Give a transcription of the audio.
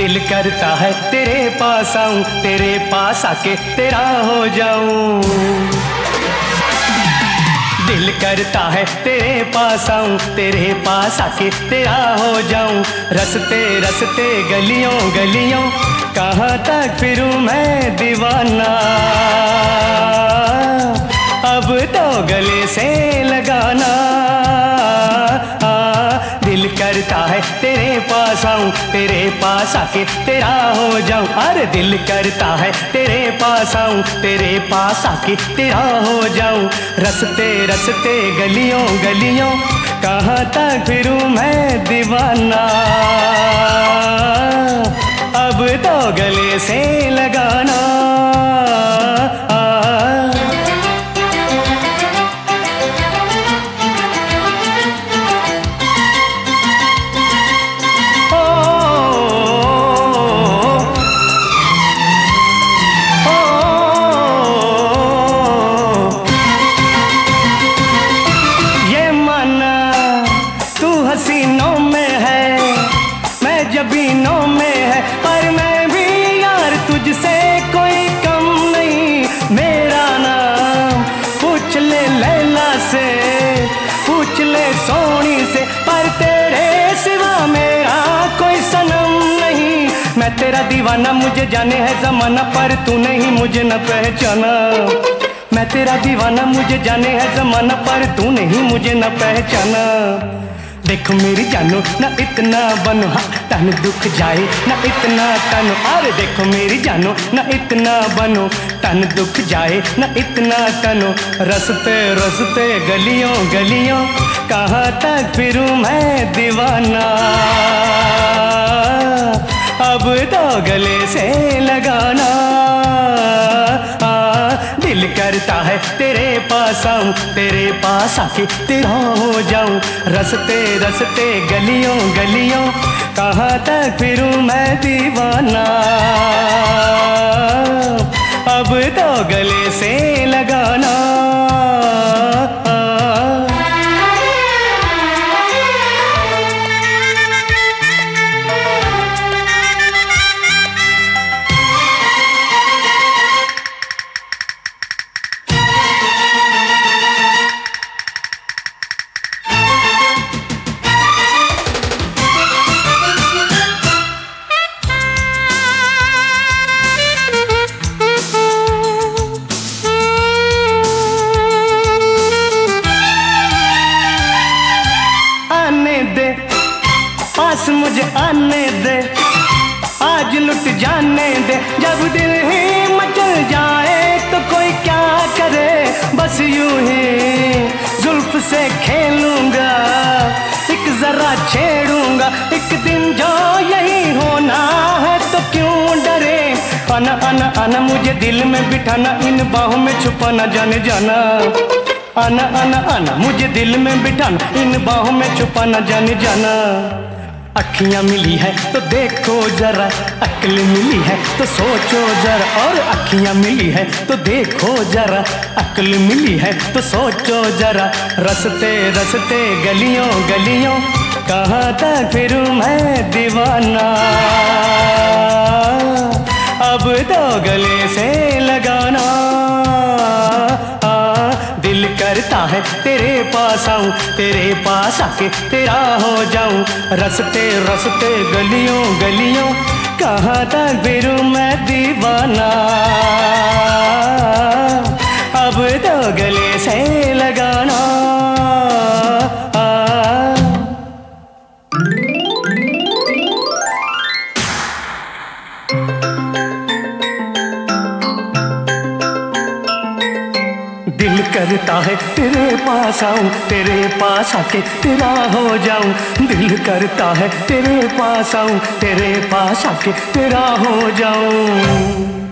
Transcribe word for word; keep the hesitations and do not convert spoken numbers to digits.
दिल करता है तेरे पास आऊं, तेरे पास आके तेरा हो जाऊं। दिल करता है तेरे पास आऊं, तेरे पास आके तेरा हो जाऊं। रस्ते रस्ते गलियों गलियों कहाँ तक फिरूं मैं दीवाना। अब तो गले से लगाना। दिल करता है तेरे पास आऊं, तेरे पास आके तेरा हो जाऊं। अरे दिल करता है तेरे पास आऊं, तेरे पास आके तेरा हो जाऊं। रस्ते रस्ते गलियों गलियों कहाँ तक फिरूं मैं दीवाना। अब तो गले से लगाना। हसीनों में है मैं जबीनों में है, पर मैं भी यार तुझसे कोई कम नहीं। मेरा नाम पूछ ले लैला से, पूछ ले सोनी से, पर तेरे सिवा मेरा कोई सनम नहीं। मैं तेरा दीवाना, मुझे जाने है जमाना, पर तू नहीं मुझे न पहचाना। मैं तेरा दीवाना, मुझे जाने है जमाना, पर तू नहीं मुझे न पहचाना। देखो मेरी जानो ना इतना बनो, हाँ तन दुख जाए ना इतना तनो। अरे देखो मेरी जानो ना इतना बनो, तन दुख जाए ना इतना तनो। रस्ते रस्ते गलियों गलियों कहाँ तक फिरूं मैं दीवाना। अब तो गले से लगाना। दिल करता है तेरे पास आऊं, तेरे पास आके तेरा हो जाऊं। रस्ते रस्ते गलियों गलियों कहाँ तक फिरूं मैं दीवाना। अब तो गले से लगाना। पास मुझे आने दे, आज लुट जाने दे। जब दिल ही मचल जाए तो कोई क्या करे। बस यूं ही जुल्फ से खेलूंगा, एक जरा छेड़ूंगा। एक दिन जो यही होना है तो क्यों डरे। आना आना आना मुझे दिल में बिठाना, इन बाहों में छुपाना जाने जाना। आना आना आना मुझे दिल में बिठाना, इन बाहों में छुपाना जाने जाना। अखियां मिली है तो देखो जरा, अक्ल मिली है तो सोचो जरा। और अखियां मिली है तो देखो जरा, अक्ल मिली है तो सोचो जरा। रस्ते रस्ते गलियों गलियों कहाँ तक फिरूं मैं दीवाना। अब तो गले से लगाना। दिल करता है तेरे पास आऊं, तेरे पास आके तेरा हो जाऊं। रस्ते रस्ते गलियों गलियों कहाँ तक फिरूं मैं दीवाना। अब तो गले से लगाना। दिल करता है तेरे पास आऊं, तेरे पास आके तेरा हो जाऊं। दिल करता है तेरे पास आऊं, तेरे पास आके तेरा हो जाऊं।